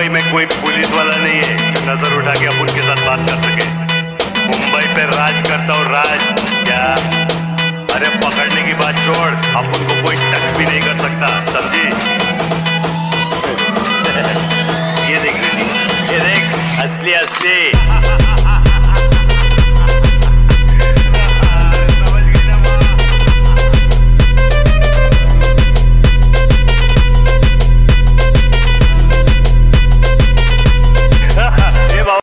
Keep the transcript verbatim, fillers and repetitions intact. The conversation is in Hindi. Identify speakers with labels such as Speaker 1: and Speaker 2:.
Speaker 1: मुंबई में कोई पुलिस वाला नहीं है जो नजर उठा के अपन के साथ बात कर सके। मुंबई पे राज करता हूँ राज। क्या? अरे पकड़ने की बात छोड़, अपन को कोई